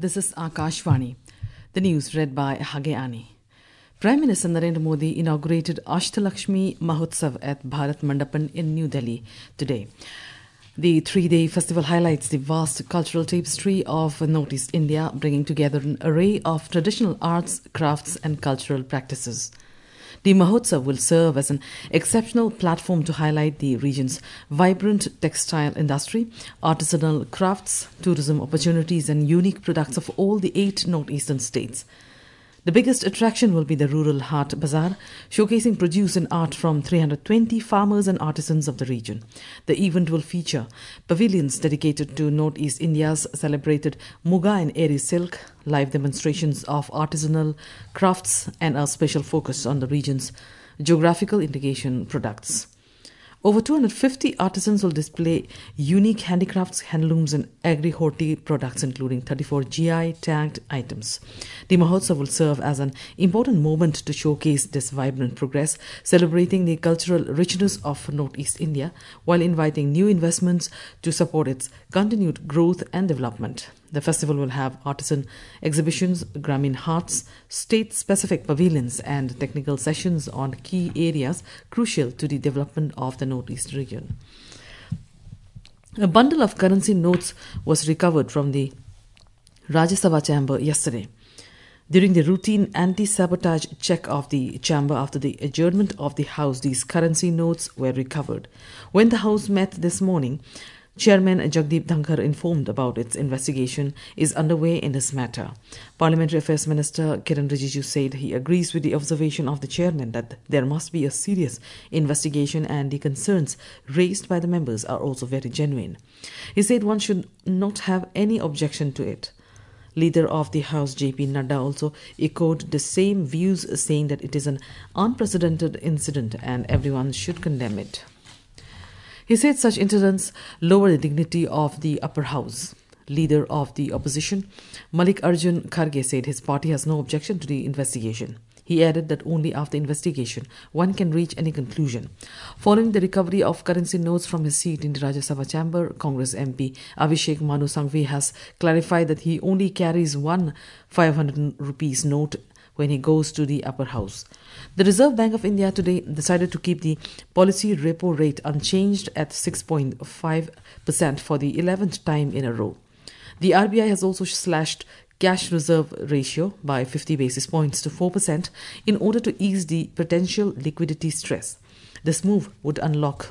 This is Akashvani. The news read by Hageani. Prime Minister Narendra Modi inaugurated Ashtalakshmi Mahotsav at Bharat Mandapan in New Delhi today. The three-day festival highlights the vast cultural tapestry of Northeast India, bringing together an array of traditional arts, crafts and cultural practices. The Mahotsav will serve as an exceptional platform to highlight the region's vibrant textile industry, artisanal crafts, tourism opportunities and unique products of all the 8 northeastern states. The biggest attraction will be the Rural Haat Bazaar, showcasing produce and art from 320 farmers and artisans of the region. The event will feature pavilions dedicated to Northeast India's celebrated Muga and Eri silk, live demonstrations of artisanal crafts, and a special focus on the region's geographical indication products. Over 250 artisans will display unique handicrafts, handlooms and agri-horti products, including 34 GI tagged items. The Mahotsav will serve as an important moment to showcase this vibrant progress, celebrating the cultural richness of Northeast India while inviting new investments to support its continued growth and development. The festival will have artisan exhibitions, Gramin Hearts, state-specific pavilions and technical sessions on key areas crucial to the development of the Northeast region. A bundle of currency notes was recovered from the Rajya Sabha chamber yesterday. During the routine anti-sabotage check of the chamber after the adjournment of the House, these currency notes were recovered. When the House met this morning, Chairman Jagdeep Dhankar informed about its investigation is underway in this matter. Parliamentary Affairs Minister Kiran Rijiju said he agrees with the observation of the chairman that there must be a serious investigation and the concerns raised by the members are also very genuine. He said one should not have any objection to it. Leader of the House JP Nadda also echoed the same views, saying that it is an unprecedented incident and everyone should condemn it. He said such incidents lower the dignity of the upper house. Leader of the opposition, Mallikarjun Kharge, said his party has no objection to the investigation. He added that only after investigation one can reach any conclusion. Following the recovery of currency notes from his seat in the Rajya Sabha chamber, Congress MP Abhishek Manu Sangvi has clarified that he only carries one 500 rupees note when he goes to the upper house. The Reserve Bank of India today decided to keep the policy repo rate unchanged at 6.5% for the 11th time in a row. The RBI has also slashed cash reserve ratio by 50 basis points to 4% in order to ease the potential liquidity stress. This move would unlock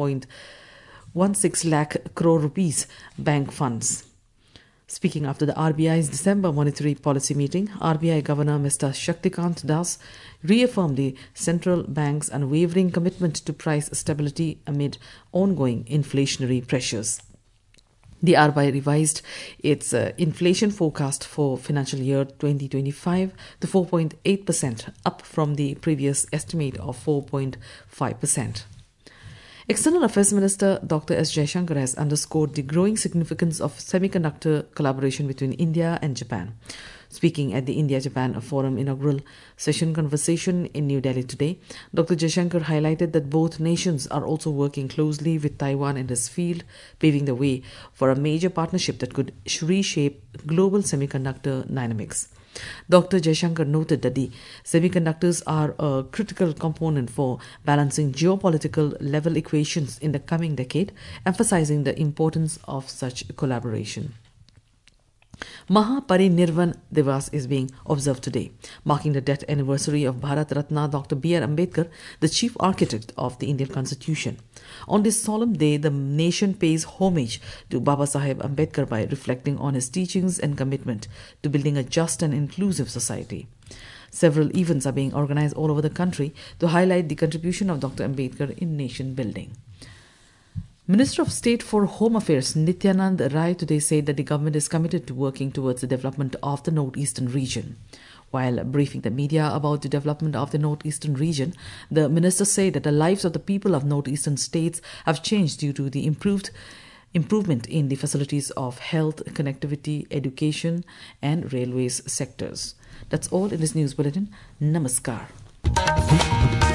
1.16 lakh crore rupees bank funds. Speaking after the RBI's December monetary policy meeting, RBI Governor Mr. Shaktikant Das reaffirmed the central bank's unwavering commitment to price stability amid ongoing inflationary pressures. The RBI revised its inflation forecast for financial year 2025 to 4.8%, up from the previous estimate of 4.5%. External Affairs Minister Dr. S. Jaishankar has underscored the growing significance of semiconductor collaboration between India and Japan. Speaking at the India-Japan Forum inaugural session conversation in New Delhi today, Dr. Jaishankar highlighted that both nations are also working closely with Taiwan in this field, paving the way for a major partnership that could reshape global semiconductor dynamics. Dr. Jaishankar noted that the semiconductors are a critical component for balancing geopolitical level equations in the coming decade, emphasizing the importance of such collaboration. Mahaparinirvan Divas is being observed today, marking the death anniversary of Bharat Ratna Dr. B.R. Ambedkar, the chief architect of the Indian Constitution. On this solemn day, the nation pays homage to Baba Saheb Ambedkar by reflecting on his teachings and commitment to building a just and inclusive society. Several events are being organized all over the country to highlight the contribution of Dr. Ambedkar in nation building. Minister of State for Home Affairs Nityanand Rai today said that the government is committed to working towards the development of the northeastern region. While briefing the media about the development of the northeastern region, the minister said that the lives of the people of northeastern states have changed due to the improvement in the facilities of health, connectivity, education and railways sectors. That's all in this news bulletin. Namaskar.